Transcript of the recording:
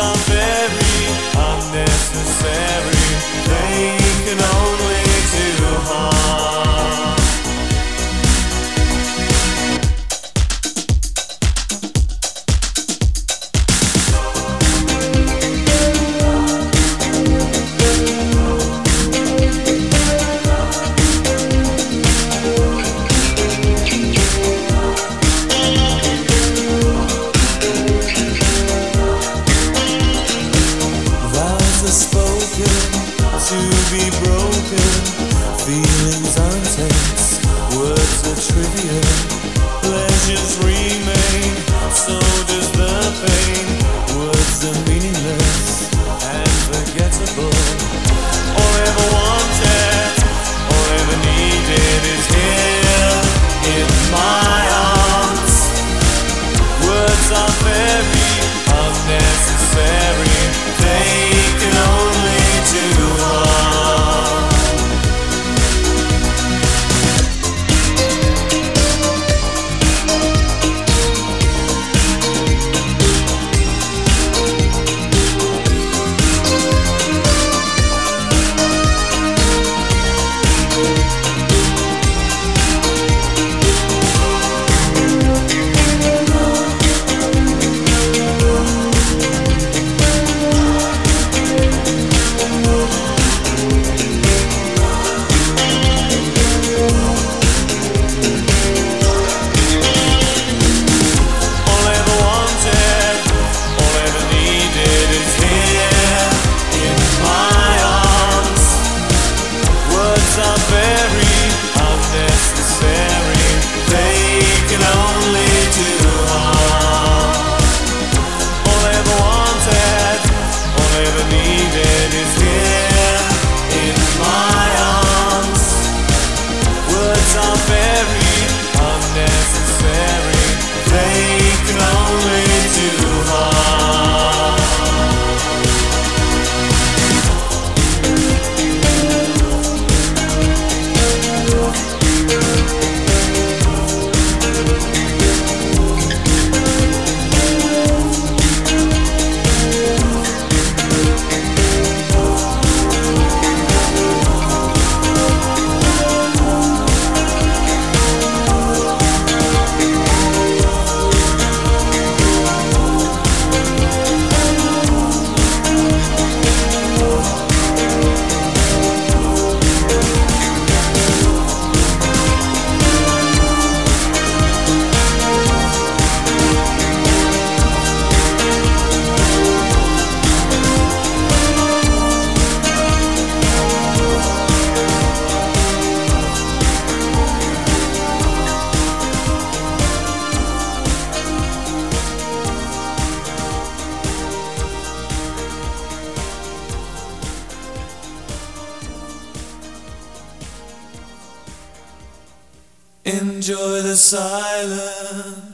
are very unnecessary. They can only do harm. To be broken, feelings are intense, words are trivial, pleasures remain, so does the pain. Words are meaningless and forgettable. All ever wanted, all ever needed is here in my arms. Words are very unnecessary. They can only do harm. Enjoy the silence.